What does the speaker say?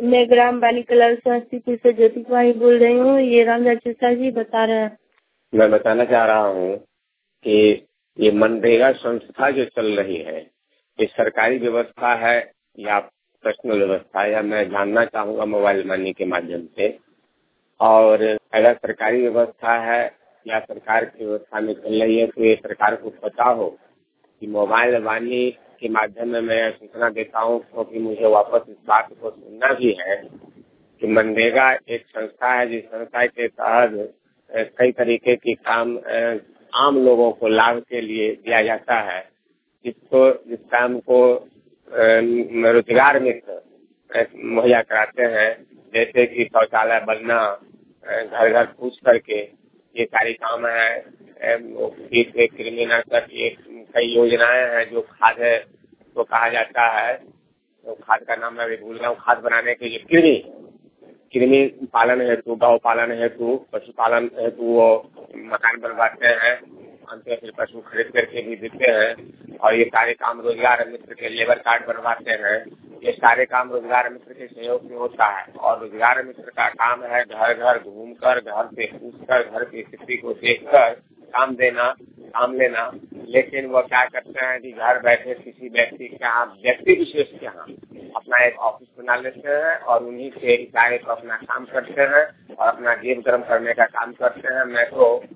मैं ग्राम बालिकलाल समस्तीपुर से ज्योति कुमारी बोल रही हूँ। ये रामदास चचा जी बता रहे हैं। मैं बताना चाह रहा हूँ कि ये मनरेगा संस्था जो चल रही है, ये सरकारी व्यवस्था है या पर्सनल व्यवस्था है, या मैं जानना चाहूँगा मोबाइल मनी के माध्यम से। और अगर सरकारी व्यवस्था है या सरकार की व्यवस्था में चल रही है तो ये सरकार को पता हो कि मोबाइल मनी के माध्यम में मैं सूचना देता हूँ, क्योंकि मुझे वापस इस बात को सुनना भी है कि मनरेगा एक संस्था है जिस संस्था के तहत कई तरीके की काम आम लोगों को लाभ के लिए दिया जाता है, जिस काम को रोजगार मित्र मुहैया कराते हैं, जैसे कि शौचालय बनना, घर घर पूछ करके ये सारी काम है। कृमिनाशक ये कई योजनाएं हैं जो खाद है तो कहा जाता है, तो खाद का नाम मैं भी भूल रहा हूँ। खाद बनाने के लिए कृमि पालन हेतु, गौ पालन हेतु, पशुपालन हेतु वो मकान बनवाते हैं, अंत में फिर पशु खरीद करके भी देते हैं। और ये सारे काम रोजगार मित्र के लेबर कार्ड बनवाते हैं। ये सारे काम रोजगार मित्र के सहयोग से होता है। और रोजगार मित्र का काम है घर घर घूमकर, घर से पूछकर, घर की स्थिति को देखकर काम लेना। लेकिन वो क्या करते हैं कि घर बैठे किसी व्यक्ति के यहाँ, व्यक्ति विशेष के यहाँ अपना एक ऑफिस बना लेते हैं और उन्हीं से इशारे पर अपना काम करते हैं और अपना जेब गर्म करने का काम करते हैं। मैं तो